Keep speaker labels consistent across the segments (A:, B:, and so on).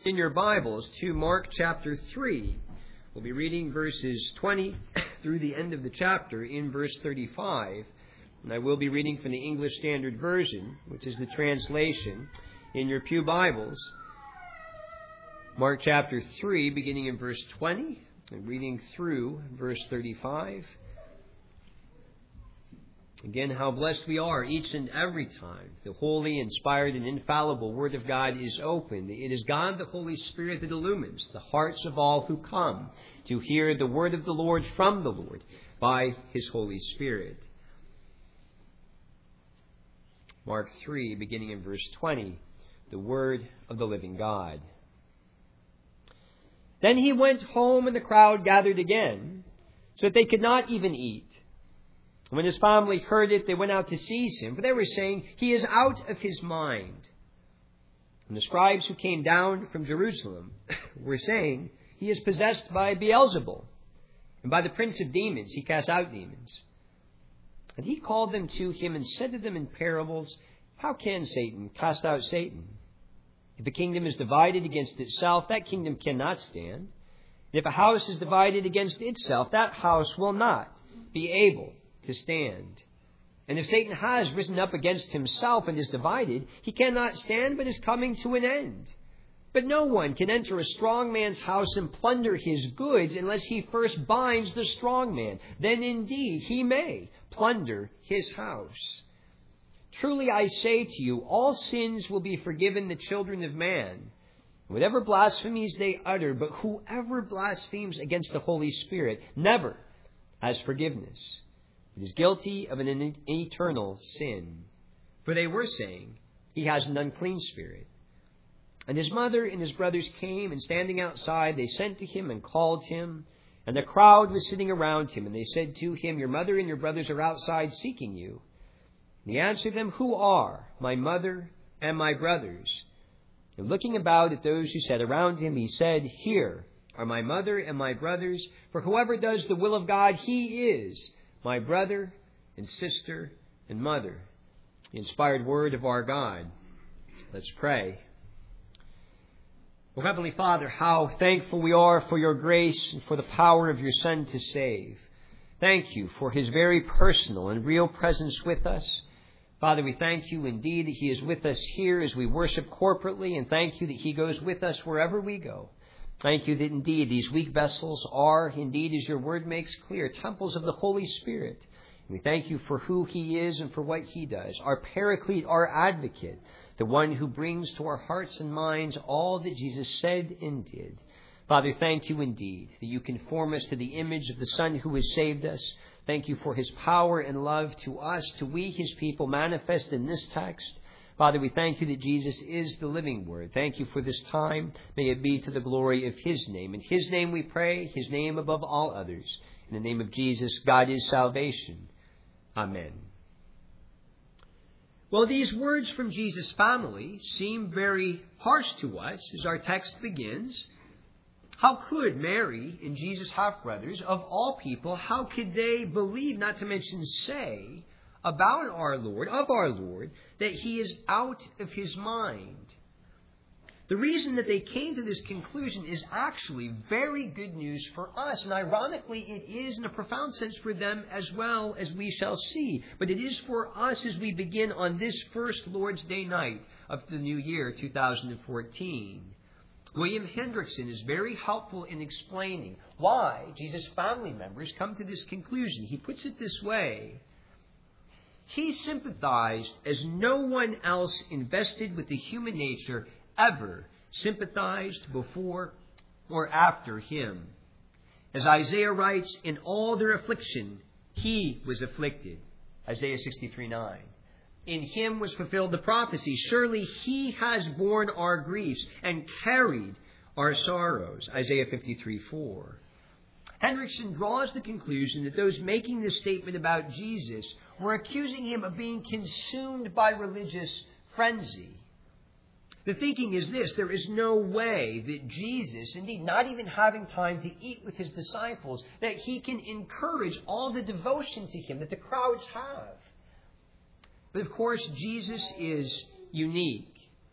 A: in your Bibles to Mark chapter 3. We'll be reading verses 20 through the end of the chapter in verse 35. And I will be reading from the English Standard Version, which is the translation in your pew Bibles. Mark chapter 3, beginning in verse 20 and reading through verse 35. Again, how blessed we are each and every time the holy, inspired, and infallible Word of God is opened. It is God, the Holy Spirit, that illumines the hearts of all who come to hear the Word of the Lord from the Lord by His Holy Spirit. Mark 3, beginning in verse 20, the Word of the living God. Then he went home, and the crowd gathered again, so that they could not even eat. When his family heard it, they went out to seize him, for they were saying, "He is out of his mind." And the scribes who came down from Jerusalem were saying, "He is possessed by Beelzebul, and by the prince of demons he casts out demons." And he called them to him and said to them in parables, "How can Satan cast out Satan? If a kingdom is divided against itself, that kingdom cannot stand. And if a house is divided against itself, that house will not be able to stand. And if Satan has risen up against himself and is divided, he cannot stand, but is coming to an end. But no one can enter a strong man's house and plunder his goods unless he first binds the strong man. Then indeed he may plunder his house. Truly I say to you, all sins will be forgiven the children of man, whatever blasphemies they utter, but whoever blasphemes against the Holy Spirit never has forgiveness. It is guilty of an eternal sin." For they were saying, "He has an unclean spirit." And his mother and his brothers came, and standing outside, they sent to him and called him. And the crowd was sitting around him, and they said to him, "Your mother and your brothers are outside seeking you." And he answered them, "Who are my mother and my brothers?" And looking about at those who sat around him, he said, "Here are my mother and my brothers, for whoever does the will of God, he is my brother and sister and mother." The inspired word of our God. Let's pray. Oh, Heavenly Father, how thankful we are for your grace and for the power of your Son to save. Thank you for his very personal and real presence with us. Father, we thank you indeed that he is with us here as we worship corporately, and thank you that he goes with us wherever we go. Thank you that indeed these weak vessels are, indeed, as your word makes clear, temples of the Holy Spirit. We thank you for who he is and for what he does. Our Paraclete, our advocate, the one who brings to our hearts and minds all that Jesus said and did. Father, thank you indeed that you conform us to the image of the Son who has saved us. Thank you for his power and love to us, to we, his people, manifest in this text. Father, we thank you that Jesus is the living Word. Thank you for this time. May it be to the glory of his name. In his name we pray, his name above all others. In the name of Jesus, God is salvation. Amen. Well, these words from Jesus' family seem very harsh to us as our text begins. How could Mary and Jesus' half-brothers, of all people, how could they believe, not to mention say, about our Lord, of our Lord, that he is out of his mind? The reason that they came to this conclusion is actually very good news for us. And ironically, it is in a profound sense for them as well, as we shall see. But it is for us as we begin on this first Lord's Day night of the new year, 2014. William Hendrickson is very helpful in explaining why Jesus' family members come to this conclusion. He puts it this way: he sympathized as no one else invested with the human nature ever sympathized before or after him. As Isaiah writes, "In all their affliction, he was afflicted." Isaiah 63:9. In him was fulfilled the prophecy, "Surely he has borne our griefs and carried our sorrows." Isaiah 53:4. Hendrickson draws the conclusion that those making this statement about Jesus were accusing him of being consumed by religious frenzy. The thinking is this: there is no way that Jesus, indeed not even having time to eat with his disciples, that he can encourage all the devotion to him that the crowds have. But of course, Jesus is unique.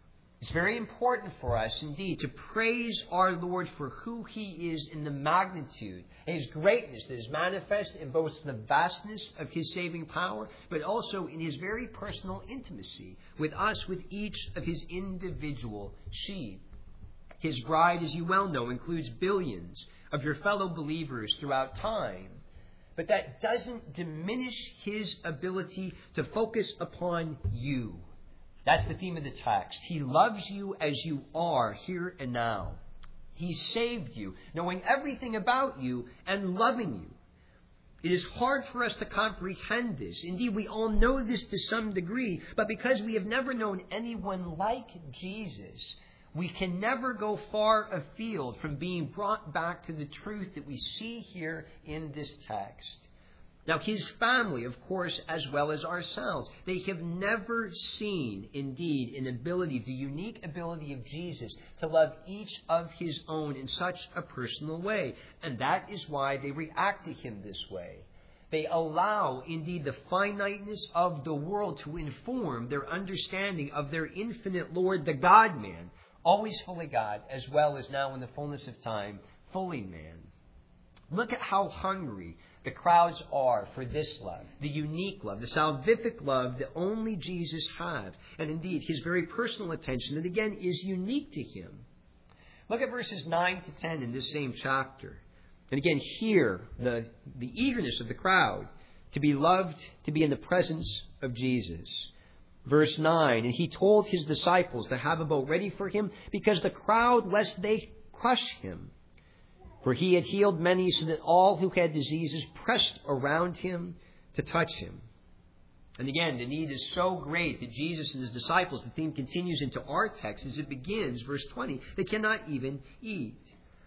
A: It's very important for us, indeed, to praise our Lord for who He is in the magnitude and His greatness that is manifest in both the vastness of His saving power, but also in His very personal intimacy with us, with each of His individual sheep. His bride, as you well know, includes billions of your fellow believers throughout time. But that doesn't diminish His ability to focus upon you. That's the theme of the text. He loves you as you are here and now. He saved you, knowing everything about you and loving you. It is hard for us to comprehend this. Indeed, we all know this to some degree, but because we have never known anyone like Jesus, we can never go far afield from being brought back to the truth that we see here in this text. Now, His family, of course, as well as ourselves, they have never seen, indeed, the unique ability of Jesus to love each of His own in such a personal way. And that is why they react to Him this way. They allow, indeed, the finiteness of the world to inform their understanding of their infinite Lord, the God-man, always fully God, as well as now in the fullness of time, fully man. Look at how hungry the crowds are for this love, the unique love, the salvific love that only Jesus had. And indeed, His very personal attention, that again is unique to Him. Look at verses 9 to 10 in this same chapter. And again, here, the eagerness of the crowd to be loved, to be in the presence of Jesus. Verse 9, and He told His disciples to have a boat ready for Him because the crowd, lest they crush Him. For He had healed many so that all who had diseases pressed around Him to touch Him. And again, the need is so great that Jesus and His disciples, the theme continues into our text as it begins, verse 20, they cannot even eat.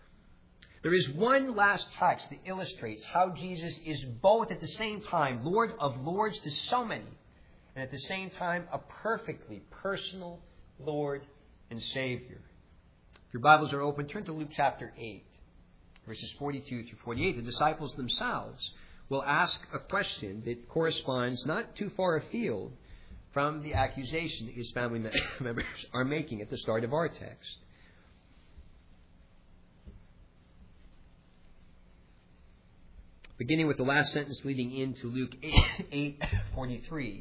A: There is one last text that illustrates how Jesus is both at the same time Lord of Lords to so many, and at the same time a perfectly personal Lord and Savior. If your Bibles are open, turn to Luke chapter 8. Verses 42 through 48, the disciples themselves will ask a question that corresponds not too far afield from the accusation that His family members are making at the start of our text. Beginning with the last sentence leading into Luke 8:43.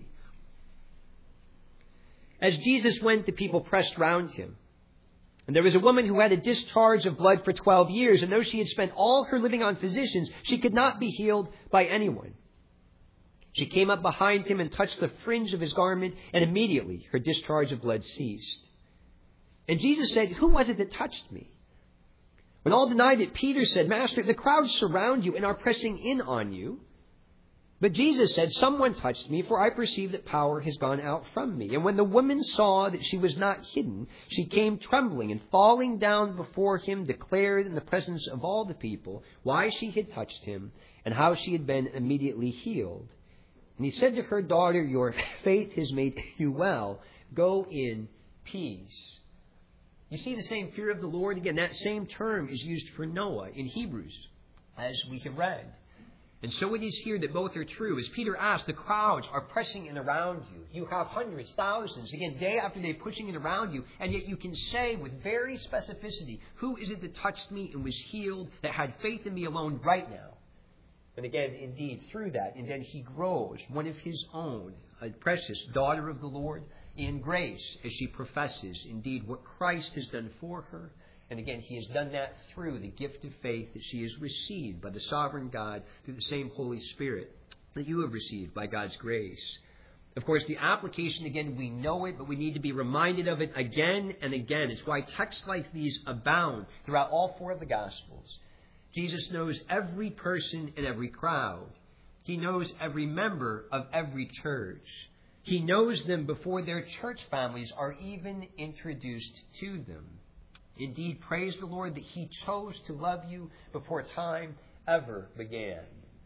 A: As Jesus went, the people pressed round Him. And there was a woman who had a discharge of blood for 12 years, and though she had spent all her living on physicians, she could not be healed by anyone. She came up behind Him and touched the fringe of His garment, and immediately her discharge of blood ceased. And Jesus said, "Who was it that touched me?" When all denied it, Peter said, "Master, the crowds surround you and are pressing in on you." But Jesus said, "Someone touched me, for I perceive that power has gone out from me." And when the woman saw that she was not hidden, she came trembling and falling down before Him, declared in the presence of all the people why she had touched Him and how she had been immediately healed. And He said to her, "Daughter, your faith has made you well. Go in peace." You see the same fear of the Lord? Again, that same term is used for Noah in Hebrews, as we have read. And so it is here that both are true. As Peter asked, the crowds are pressing in around you. You have hundreds, thousands, again, day after day pushing it around you. And yet you can say with very specificity, who is it that touched me and was healed, that had faith in me alone right now? And again, indeed, through that, and then he grows, one of his own, a precious daughter of the Lord, in grace, as she professes, indeed, what Christ has done for her. And again, He has done that through the gift of faith that she has received by the sovereign God through the same Holy Spirit that you have received by God's grace. Of course, the application, again, we know it, but we need to be reminded of it again and again. It's why texts like these abound throughout all four of the Gospels. Jesus knows every person in every crowd. He knows every member of every church. He knows them before their church families are even introduced to them. Indeed, praise the Lord that He chose to love you before time ever began.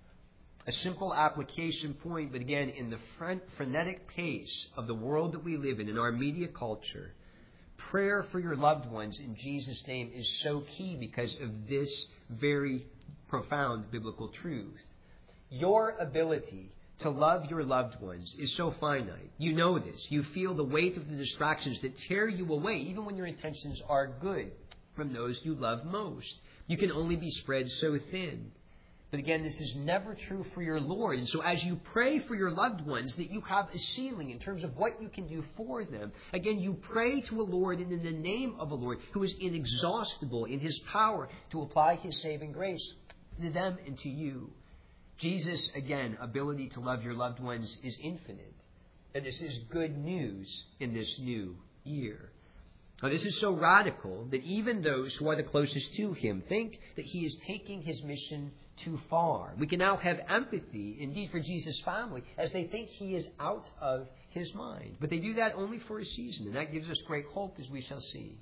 A: A simple application point, but again, in the frenetic pace of the world that we live in our media culture, prayer for your loved ones in Jesus' name is so key because of this very profound biblical truth. Your ability to love your loved ones is so finite. You know this. You feel the weight of the distractions that tear you away, even when your intentions are good, from those you love most. You can only be spread so thin. But again, this is never true for your Lord. And so as you pray for your loved ones, that you have a ceiling in terms of what you can do for them. Again, you pray to a Lord and in the name of a Lord who is inexhaustible in His power to apply His saving grace to them and to you. Jesus, again, ability to love your loved ones is infinite. And this is good news in this new year. Now, this is so radical that even those who are the closest to Him think that He is taking His mission too far. We can now have empathy, indeed, for Jesus' family as they think He is out of His mind. But they do that only for a season, and that gives us great hope, as we shall see.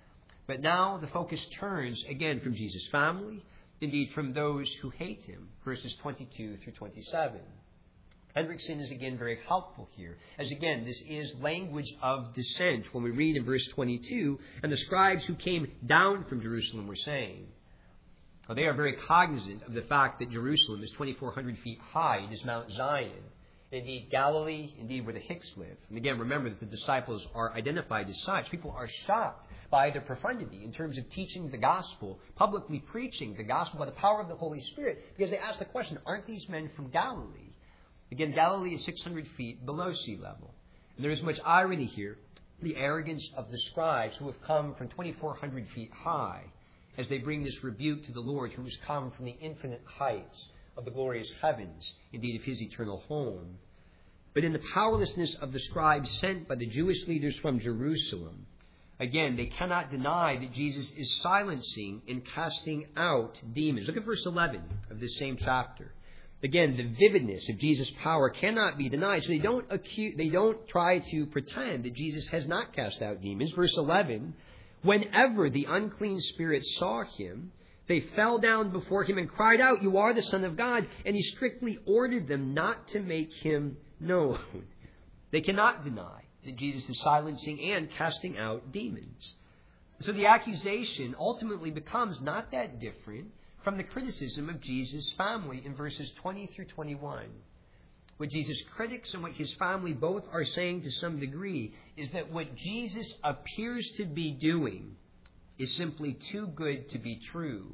A: But now the focus turns again from Jesus' family, indeed from those who hate Him, verses 22 through 27. Hendrickson is again very helpful here, as again, this is language of dissent when we read in verse 22, and the scribes who came down from Jerusalem were saying. Well, they are very cognizant of the fact that Jerusalem is 2,400 feet high. It is Mount Zion. Indeed, Galilee, indeed, where the Hicks live. And again, remember that the disciples are identified as such. People are shocked by their profundity in terms of teaching the gospel, publicly preaching the gospel by the power of the Holy Spirit, because they ask the question, aren't these men from Galilee? Again, Galilee is 600 feet below sea level. And there is much irony here, the arrogance of the scribes who have come from 2,400 feet high, as they bring this rebuke to the Lord who has come from the infinite heights of the glorious heavens, indeed of His eternal home. But in the powerlessness of the scribes sent by the Jewish leaders from Jerusalem, again, they cannot deny that Jesus is silencing and casting out demons. Look at verse 11 of this same chapter. Again, the vividness of Jesus' power cannot be denied. So they don't try to pretend that Jesus has not cast out demons. Verse 11, whenever the unclean spirits saw Him, they fell down before Him and cried out, "You are the Son of God." And He strictly ordered them not to make Him known. They cannot deny that Jesus is silencing and casting out demons. So the accusation ultimately becomes not that different from the criticism of Jesus' family in verses 20 through 21. What Jesus' critics and what His family both are saying to some degree is that what Jesus appears to be doing is simply too good to be true.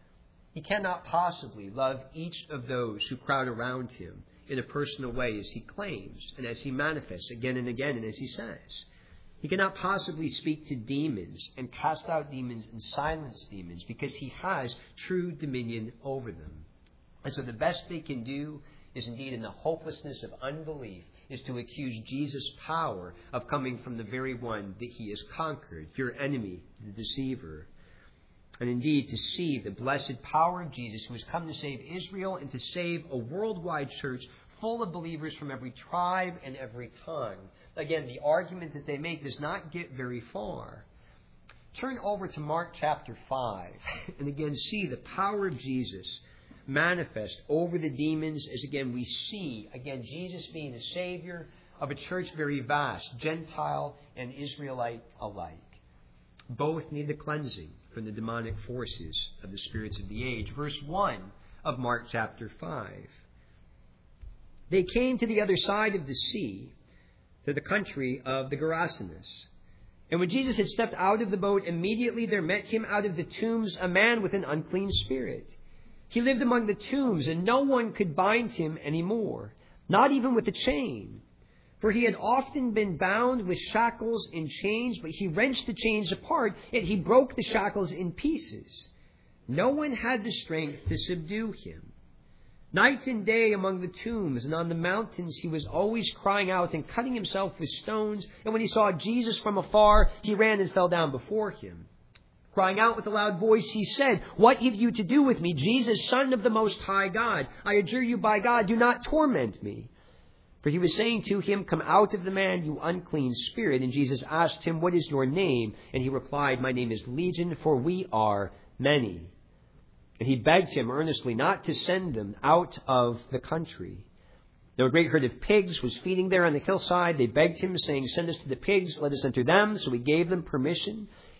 A: He cannot possibly love each of those who crowd around Him in a personal way as He claims and as He manifests again and again and as He says. He cannot possibly speak to demons and cast out demons and silence demons because He has true dominion over them. And so the best they can do is indeed in the hopelessness of unbelief is to accuse Jesus' power of coming from the very one that He has conquered, your enemy, the deceiver. And indeed to see the blessed power of Jesus who has come to save Israel and to save a worldwide church full of believers from every tribe and every tongue. Again, the argument that they make does not get very far. Turn over to Mark chapter 5 and again see the power of Jesus manifest over the demons as again we see, again, Jesus being the Savior of a church very vast, Gentile and Israelite alike. Both need the cleansing from the demonic forces of the spirits of the age. Verse 1 of Mark chapter 5. They came to the other side of the sea, to the country of the Gerasenes. And when Jesus had stepped out of the boat, immediately there met Him out of the tombs a man with an unclean spirit. He lived among the tombs, and no one could bind him any more, not even with a chain. For he had often been bound with shackles and chains, but He wrenched the chains apart, and He broke the shackles in pieces. No one had the strength to subdue him. Night and day among the tombs and on the mountains he was always crying out and cutting himself with stones. And when he saw Jesus from afar, he ran and fell down before Him. Crying out with a loud voice, he said, "What have you to do with me, Jesus, Son of the Most High God? I adjure you by God, do not torment me." For he was saying to him, "Come out of the man, you unclean spirit." And Jesus asked him, "What is your name?" And he replied, "My name is Legion, for we are many." And he begged him earnestly not to send them out of the country. Now a great herd of pigs was feeding there on the hillside. They begged him, saying, "Send us to the pigs, let us enter them." So he gave them permission.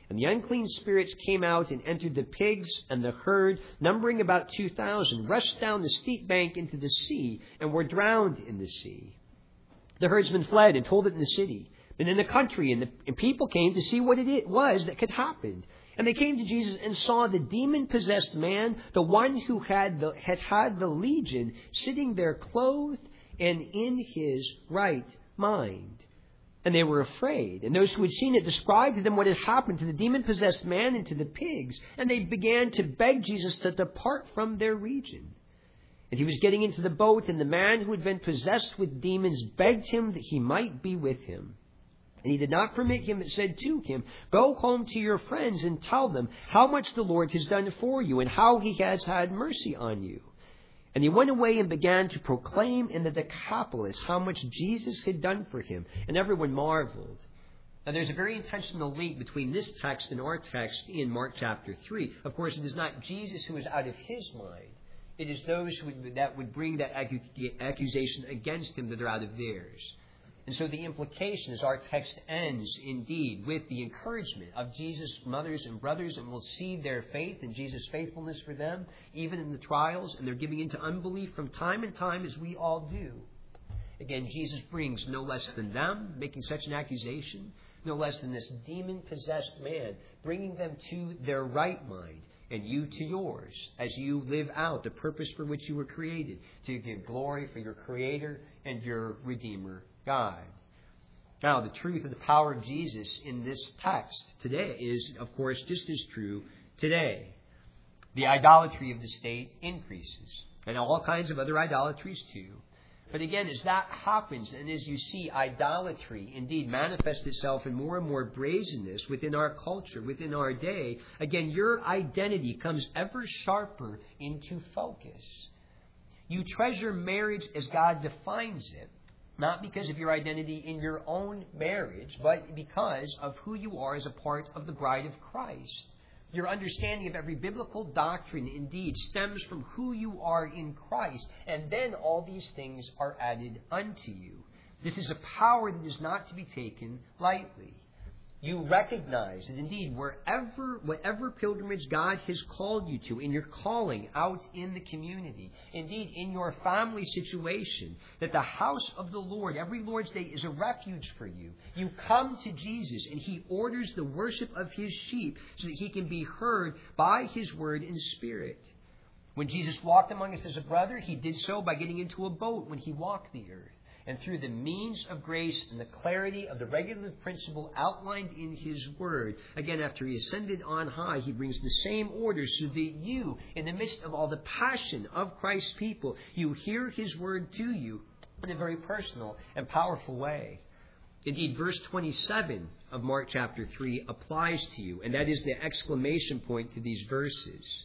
A: And the unclean spirits came out and entered the pigs, and the herd, numbering about 2,000, rushed down the steep bank into the sea and were drowned in the sea. The herdsmen fled and told it in the city, and in the country, and people came to see what it was that had happened. And they came to Jesus and saw the demon-possessed man, the one who had the legion, sitting there clothed and in his right mind. And they were afraid. And those who had seen it described to them what had happened to the demon-possessed man and to the pigs. And they began to beg Jesus to depart from their region. And he was getting into the boat, and the man who had been possessed with demons begged him that he might be with him. And he did not permit him, but said to him, "Go home to your friends and tell them how much the Lord has done for you and how he has had mercy on you." And he went away and began to proclaim in the Decapolis how much Jesus had done for him. And everyone marveled. Now there's a very intentional link between this text and our text in Mark chapter 3. Of course, it is not Jesus who is out of his mind. It is those that would bring that accusation against him that are out of theirs. And so the implication is our text ends, indeed, with the encouragement of Jesus' mothers and brothers, and we'll see their faith and Jesus' faithfulness for them, even in the trials, and they're giving into unbelief from time and time, as we all do. Again, Jesus brings no less than them, making such an accusation, no less than this demon-possessed man, bringing them to their right mind, and you to yours, as you live out the purpose for which you were created, to give glory for your Creator and your Redeemer, God. Now, the truth of the power of Jesus in this text today is, of course, just as true today. The idolatry of the state increases, and all kinds of other idolatries too. But again, as that happens, and as you see idolatry indeed manifest itself in more and more brazenness within our culture, within our day, again, your identity comes ever sharper into focus. You treasure marriage as God defines it, not because of your identity in your own marriage, but because of who you are as a part of the bride of Christ. Your understanding of every biblical doctrine, indeed, stems from who you are in Christ, and then all these things are added unto you. This is a power that is not to be taken lightly. You recognize that indeed whatever pilgrimage God has called you to in your calling out in the community, indeed in your family situation, that the house of the Lord, every Lord's Day, is a refuge for you. You come to Jesus and He orders the worship of His sheep so that He can be heard by His word in spirit. When Jesus walked among us as a brother, He did so by getting into a boat when He walked the earth. And through the means of grace and the clarity of the regulative principle outlined in His Word, again, after He ascended on high, He brings the same order so that you, in the midst of all the passion of Christ's people, you hear His Word to you in a very personal and powerful way. Indeed, verse 27 of Mark chapter 3 applies to you, and that is the exclamation point to these verses.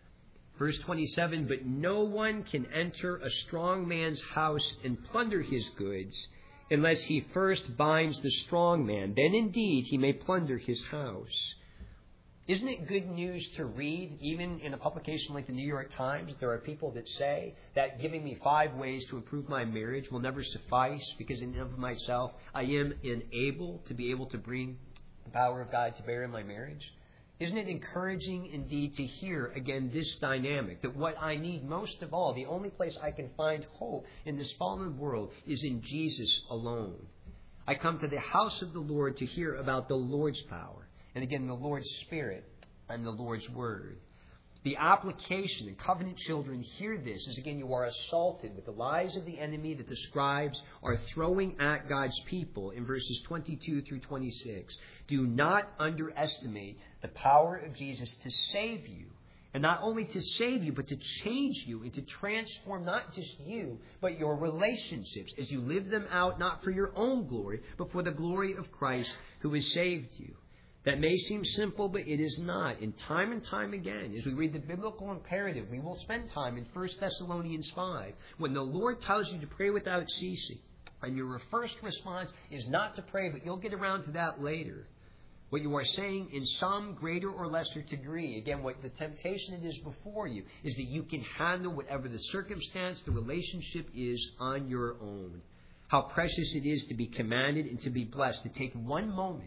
A: Verse 27, "But no one can enter a strong man's house and plunder his goods unless he first binds the strong man. Then indeed he may plunder his house." Isn't it good news to read, even in a publication like the New York Times? There are people that say that giving me 5 ways to improve my marriage will never suffice because in and of myself I am unable to be able to bring the power of God to bear in my marriage. Isn't it encouraging indeed to hear, again, this dynamic, that what I need most of all, the only place I can find hope in this fallen world is in Jesus alone. I come to the house of the Lord to hear about the Lord's power, and again, the Lord's Spirit and the Lord's Word. The application, and covenant children hear this, as again you are assaulted with the lies of the enemy that the scribes are throwing at God's people in verses 22 through 26. Do not underestimate the power of Jesus to save you. And not only to save you, but to change you and to transform not just you, but your relationships as you live them out, not for your own glory, but for the glory of Christ who has saved you. That may seem simple, but it is not. And time again, as we read the biblical imperative, we will spend time in 1 Thessalonians 5, when the Lord tells you to pray without ceasing. And your first response is not to pray, but you'll get around to that later. What you are saying in some greater or lesser degree, again, what the temptation that is before you, is that you can handle whatever the circumstance, the relationship is on your own. How precious it is to be commanded and to be blessed, to take one moment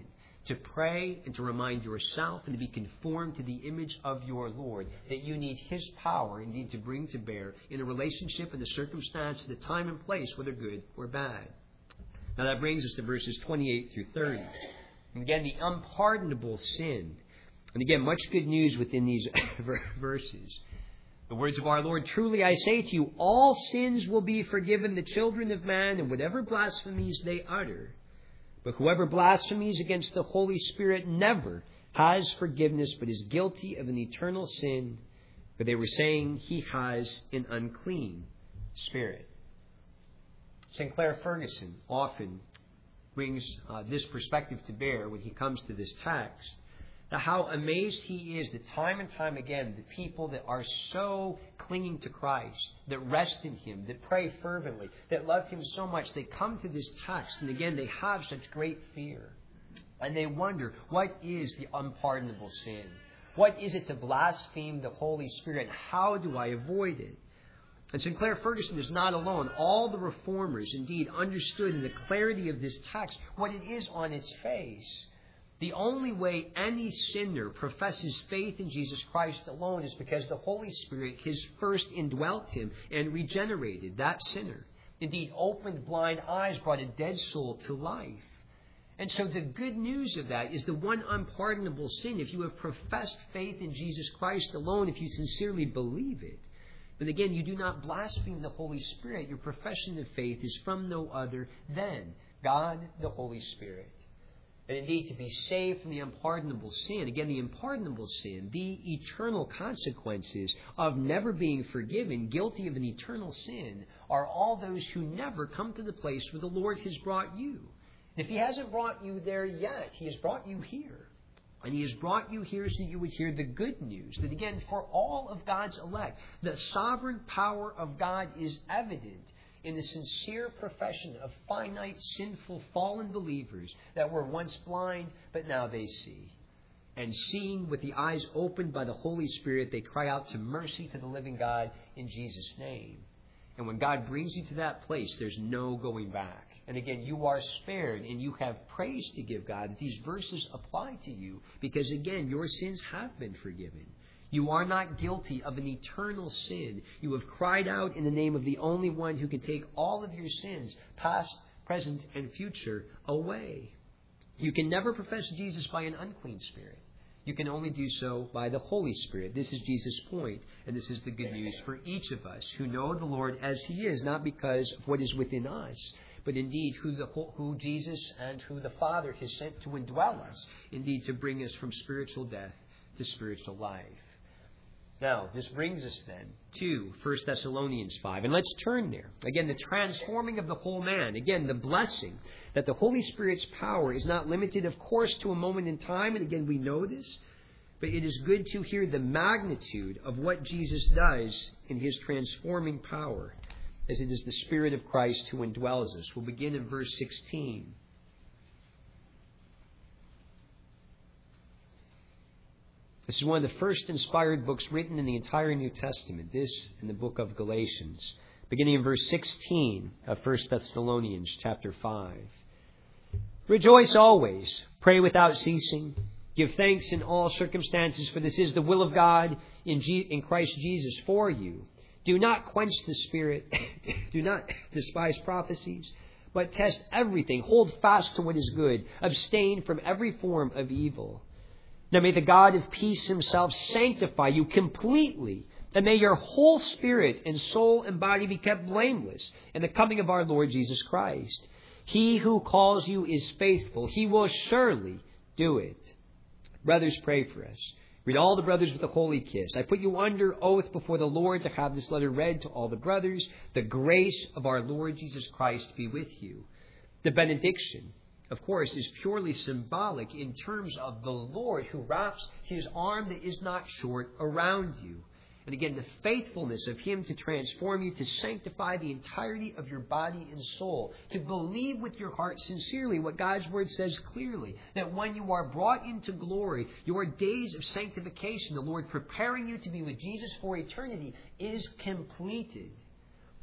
A: to pray and to remind yourself and to be conformed to the image of your Lord, that you need His power indeed to bring to bear in a relationship and a circumstance, the time and place, whether good or bad. Now that brings us to verses 28 through 30. And again, the unpardonable sin. And again, much good news within these verses. The words of our Lord, truly I say to you, all sins will be forgiven the children of man, and whatever blasphemies they utter. But whoever blasphemies against the Holy Spirit never has forgiveness, but is guilty of an eternal sin. For they were saying he has an unclean spirit. Sinclair Ferguson often brings this perspective to bear when he comes to this text. Now, how amazed he is that time and time again, the people that are so clinging to Christ, that rest in Him, that pray fervently, that love Him so much, they come to this text, and again, they have such great fear. And they wonder, what is the unpardonable sin? What is it to blaspheme the Holy Spirit? How do I avoid it? And Sinclair Ferguson is not alone. All the reformers, indeed, understood in the clarity of this text what it is on its face. The only way any sinner professes faith in Jesus Christ alone is because the Holy Spirit has first indwelt him and regenerated that sinner. Indeed, opened blind eyes, brought a dead soul to life. And so the good news of that is the one unpardonable sin. If you have professed faith in Jesus Christ alone, if you sincerely believe it, but again, you do not blaspheme the Holy Spirit. Your profession of faith is from no other than God, the Holy Spirit. And indeed, to be saved from the unpardonable sin, again, the unpardonable sin, the eternal consequences of never being forgiven, guilty of an eternal sin, are all those who never come to the place where the Lord has brought you. And if He hasn't brought you there yet, He has brought you here. And He has brought you here so that you would hear the good news, that again, for all of God's elect, the sovereign power of God is evident in the sincere profession of finite, sinful, fallen believers that were once blind, but now they see. And seeing with the eyes opened by the Holy Spirit, they cry out to mercy to the living God in Jesus' name. And when God brings you to that place, there's no going back. And again, you are spared and you have praise to give God. These verses apply to you because, again, your sins have been forgiven. You are not guilty of an eternal sin. You have cried out in the name of the only one who can take all of your sins, past, present, and future, away. You can never profess Jesus by an unclean spirit. You can only do so by the Holy Spirit. This is Jesus' point, and this is the good news for each of us who know the Lord as He is, not because of what is within us, but indeed who Jesus and who the Father has sent to indwell us, indeed to bring us from spiritual death to spiritual life. Now, this brings us then to 1 Thessalonians 5. And let's turn there. Again, the transforming of the whole man. Again, the blessing that the Holy Spirit's power is not limited, of course, to a moment in time. And again, we know this. But it is good to hear the magnitude of what Jesus does in His transforming power, as it is the Spirit of Christ who indwells us. We'll begin in verse 16. This is one of the first inspired books written in the entire New Testament, this and the book of Galatians, beginning in verse 16 of 1 Thessalonians chapter 5. Rejoice always, pray without ceasing, give thanks in all circumstances, for this is the will of God in Christ Jesus for you. Do not quench the Spirit, do not despise prophecies, but test everything, hold fast to what is good, abstain from every form of evil. Now may the God of peace Himself sanctify you completely, and may your whole spirit and soul and body be kept blameless in the coming of our Lord Jesus Christ. He who calls you is faithful. He will surely do it. Brothers, pray for us. Read all the brothers with a holy kiss. I put you under oath before the Lord to have this letter read to all the brothers. The grace of our Lord Jesus Christ be with you. The benediction, of course, is purely symbolic in terms of the Lord who wraps His arm that is not short around you. And again, the faithfulness of Him to transform you, to sanctify the entirety of your body and soul, to believe with your heart sincerely what God's Word says clearly, that when you are brought into glory, your days of sanctification, the Lord preparing you to be with Jesus for eternity, is completed.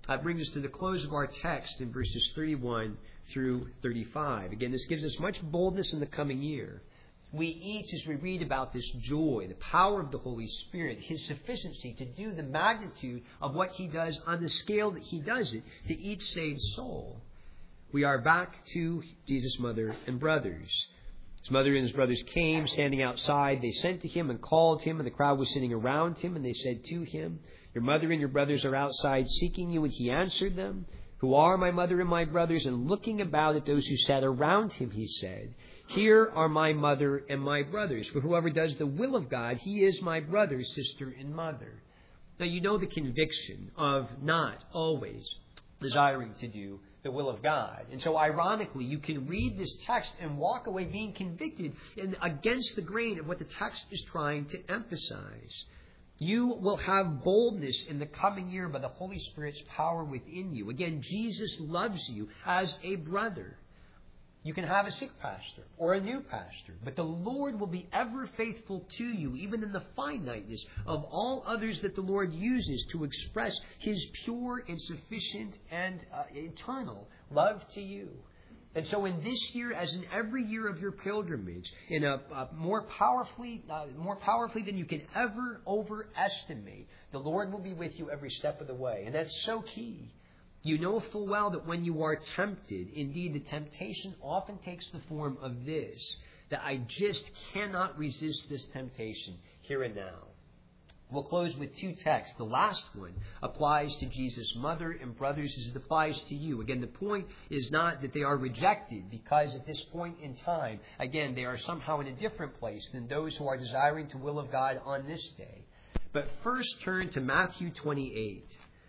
A: brings us to the close of our text in verses 31 through 35. Again, this gives us much boldness in the coming year. We each, as we read about this joy, the power of the Holy Spirit, His sufficiency to do the magnitude of what He does on the scale that He does it to each saved soul. We are back to Jesus' mother and brothers. His mother and his brothers came, standing outside. They sent to Him and called Him, and the crowd was sitting around Him, and they said to Him, "Your mother and your brothers are outside seeking you." And He answered them, "Who are my mother and my brothers?" And looking about at those who sat around Him, He said, "Here are my mother and my brothers. For whoever does the will of God, he is my brother, sister, and mother." Now, you know the conviction of not always desiring to do the will of God. And so, ironically, you can read this text and walk away being convicted against the grain of what the text is trying to emphasize. You will have boldness in the coming year by the Holy Spirit's power within you. Again, Jesus loves you as a brother. You can have a sick pastor or a new pastor, but the Lord will be ever faithful to you, even in the finiteness of all others that the Lord uses to express His pure and sufficient and eternal love to you. And so in this year, as in every year of your pilgrimage, in more powerfully than you can ever overestimate, the Lord will be with you every step of the way. And that's so key. You know full well that when you are tempted, indeed the temptation often takes the form of this, that I just cannot resist this temptation here and now. We'll close with two texts. The last one applies to Jesus' mother and brothers as it applies to you. Again, the point is not that they are rejected, because at this point in time, again, they are somehow in a different place than those who are desiring the will of God on this day. But first turn to Matthew 28.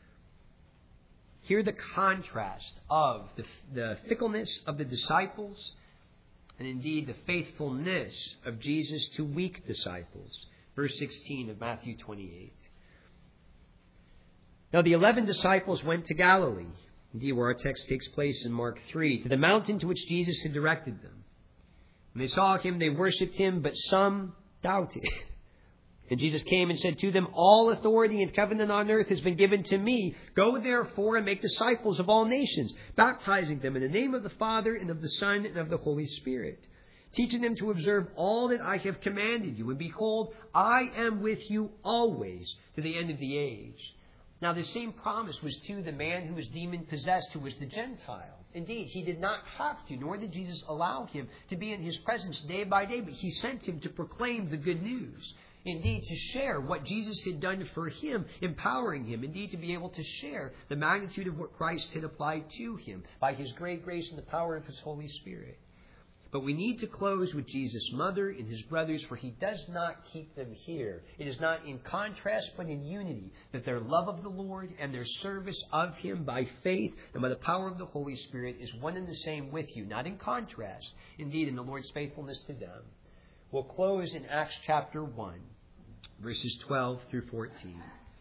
A: Hear the contrast of the fickleness of the disciples and indeed the faithfulness of Jesus to weak disciples. Verse 16 of Matthew 28. Now the 11 disciples went to Galilee, indeed where our text takes place in Mark 3, to the mountain to which Jesus had directed them. When they saw Him, they worshipped Him, but some doubted. And Jesus came and said to them, "All authority in heaven and on earth has been given to me. Go therefore and make disciples of all nations, baptizing them in the name of the Father and of the Son and of the Holy Spirit, teaching them to observe all that I have commanded you. And behold, I am with you always to the end of the age." Now the same promise was to the man who was demon-possessed, who was the Gentile. Indeed, he did not have to, nor did Jesus allow him to be in His presence day by day, but He sent him to proclaim the good news. Indeed, to share what Jesus had done for him, empowering him, indeed, to be able to share the magnitude of what Christ had applied to him by His great grace and the power of His Holy Spirit. But we need to close with Jesus' mother and His brothers, for He does not keep them here. It is not in contrast, but in unity, that their love of the Lord and their service of Him by faith and by the power of the Holy Spirit is one and the same with you, not in contrast, indeed, in the Lord's faithfulness to them. We'll close in Acts chapter 1. Verses 12 through 14.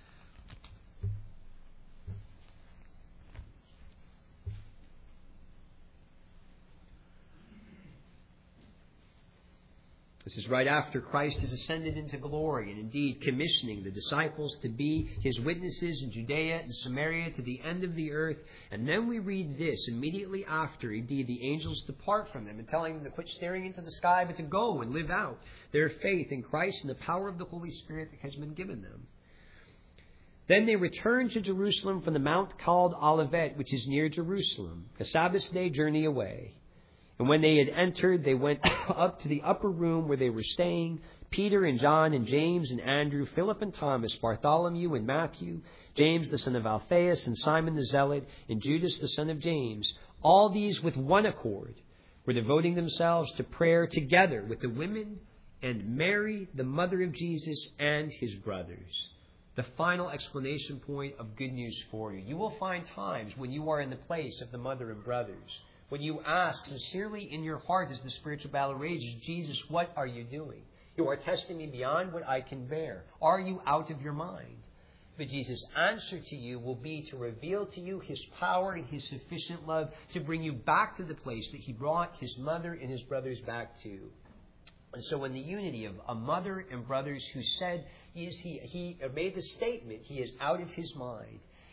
A: This is right after Christ has ascended into glory and indeed commissioning the disciples to be His witnesses in Judea and Samaria to the end of the earth. And then we read this immediately after, indeed, the angels depart from them and telling them to quit staring into the sky, but to go and live out their faith in Christ and the power of the Holy Spirit that has been given them. Then they returned to Jerusalem from the mount called Olivet, which is near Jerusalem, a Sabbath day journey away. And when they had entered, they went up to the upper room where they were staying, Peter and John and James and Andrew, Philip and Thomas, Bartholomew and Matthew, James the son of Alphaeus and Simon the Zealot, and Judas the son of James. All these with one accord were devoting themselves to prayer together with the women and Mary, the mother of Jesus, and His brothers. The final explanation point of good news for you. You will find times when you are in the place of the mother and brothers, when you ask sincerely in your heart as the spiritual battle rages, "Jesus, what are you doing? You are testing me beyond what I can bear. Are you out of your mind?" But Jesus' answer to you will be to reveal to you His power and His sufficient love to bring you back to the place that He brought His mother and His brothers back to. And so in the unity of a mother and brothers who said, he made the statement, he is out of his mind.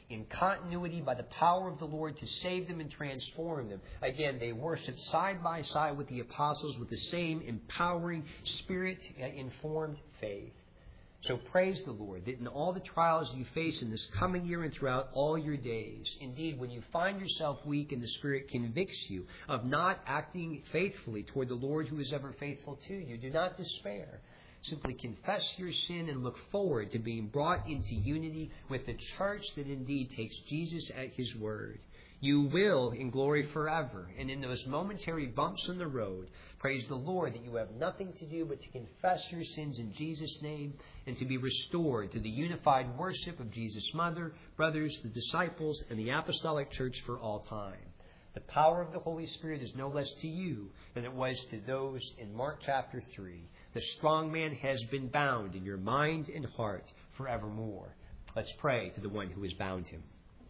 A: in continuity by the power of the Lord to save them and transform them. Again, they worshiped side by side with the apostles with the same empowering, Spirit-informed faith. So praise the Lord that in all the trials you face in this coming year and throughout all your days, indeed, when you find yourself weak and the Spirit convicts you of not acting faithfully toward the Lord who is ever faithful to you, do not despair. Simply confess your sin and look forward to being brought into unity with the church that indeed takes Jesus at His word. You will in glory forever. And in those momentary bumps in the road, praise the Lord that you have nothing to do but to confess your sins in Jesus' name and to be restored to the unified worship of Jesus' mother, brothers, the disciples, and the apostolic church for all time. The power of the Holy Spirit is no less to you than it was to those in Mark chapter 3. The strong man has been bound in your mind and heart forevermore. Let's pray to the one who has bound him.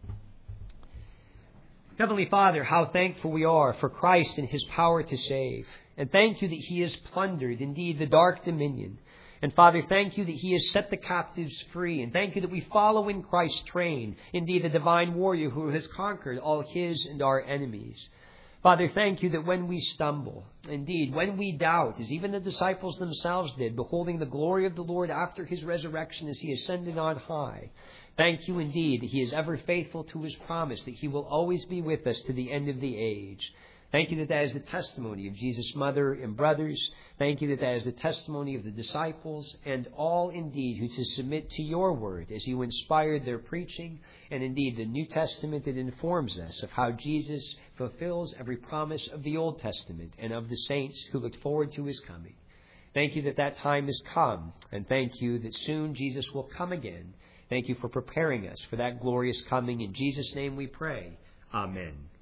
A: Heavenly Father, how thankful we are for Christ and His power to save. And thank you that He has plundered, indeed, the dark dominion. And Father, thank you that He has set the captives free. And thank you that we follow in Christ's train, indeed, the divine warrior who has conquered all His and our enemies. Father, thank you that when we stumble, indeed, when we doubt, as even the disciples themselves did, beholding the glory of the Lord after His resurrection as He ascended on high, thank you indeed that He is ever faithful to His promise, that He will always be with us to the end of the age. Thank you that that is the testimony of Jesus' mother and brothers. Thank you that that is the testimony of the disciples and all indeed who to submit to your word as you inspired their preaching, and indeed the New Testament that informs us of how Jesus fulfills every promise of the Old Testament and of the saints who looked forward to His coming. Thank you that that time has come, and thank you that soon Jesus will come again. Thank you for preparing us for that glorious coming. In Jesus' name we pray. Amen.